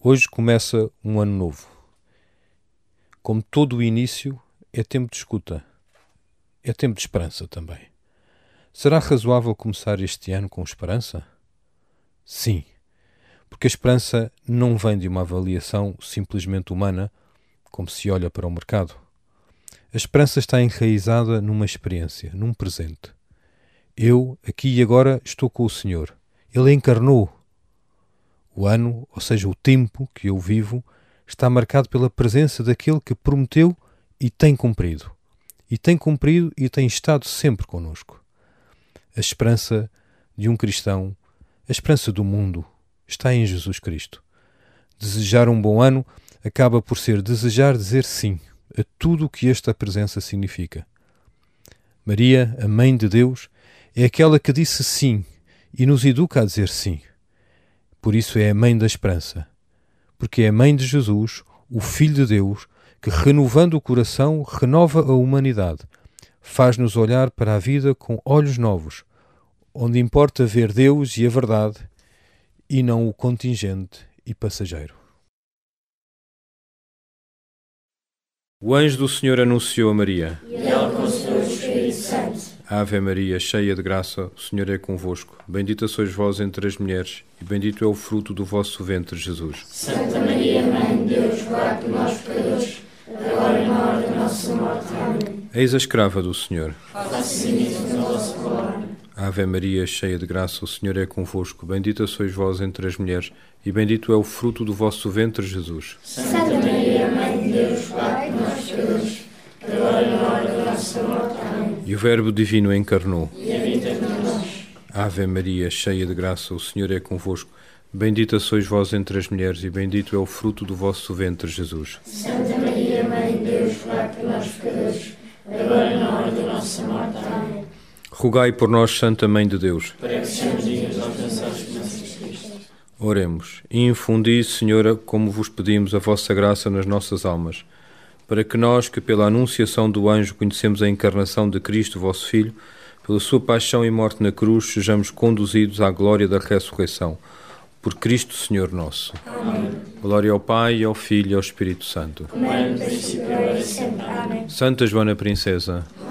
Hoje começa um ano novo. Como todo o início, é tempo de escuta. É tempo de esperança também. Será razoável começar este ano com esperança? Sim, porque a esperança não vem de uma avaliação simplesmente humana, como se olha para o mercado. A esperança está enraizada numa experiência, num presente. Eu, aqui e agora, estou com o Senhor. Ele encarnou. O ano, ou seja, o tempo que eu vivo, está marcado pela presença daquele que prometeu e tem cumprido. E tem cumprido e tem estado sempre connosco. A esperança de um cristão, a esperança do mundo, está em Jesus Cristo. Desejar um bom ano acaba por ser desejar dizer sim a tudo o que esta presença significa. Maria, a Mãe de Deus, é aquela que disse sim e nos educa a dizer sim. Por isso é a Mãe da Esperança, porque é a Mãe de Jesus, o Filho de Deus, que, renovando o coração, renova a humanidade, faz-nos olhar para a vida com olhos novos, onde importa ver Deus e a verdade, e não o contingente e passageiro. O anjo do Senhor anunciou a Maria. E ela concebeu o Espírito Santo. Ave Maria, cheia de graça, o Senhor é convosco. Bendita sois vós entre as mulheres, e bendito é o fruto do vosso ventre, Jesus. Santa Maria, Mãe de Deus, rogai por nós, pecadores, agora e na hora da nossa morte. Amém. Eis a escrava do Senhor. Faça-se em mim a vossa palavra. Ave Maria, cheia de graça, o Senhor é convosco. Bendita sois vós entre as mulheres, e bendito é o fruto do vosso ventre, Jesus. Santa Maria, Mãe de Deus, rogai por nós, pecadores, agora e na hora da nossa morte. Amém. E o Verbo Divino encarnou. E habita entre nós. Ave Maria, cheia de graça, o Senhor é convosco. Bendita sois vós entre as mulheres, e bendito é o fruto do vosso ventre, Jesus. Santa Maria, Mãe de Deus, rogai por nós, pecadores, agora e na hora da nossa morte. Amém. Rogai por nós, Santa Mãe de Deus. Para que sejamos dignos de alcançar as promessas de Cristo. Oremos. E infundi, Senhora, como vos pedimos, a vossa graça nas nossas almas, para que nós, que pela anunciação do anjo conhecemos a encarnação de Cristo, vosso Filho, pela sua paixão e morte na cruz, sejamos conduzidos à glória da ressurreição. Por Cristo, Senhor nosso. Amém. Glória ao Pai, ao Filho e ao Espírito Santo. Como era no princípio, agora e sempre. Amém. Santa Joana Princesa,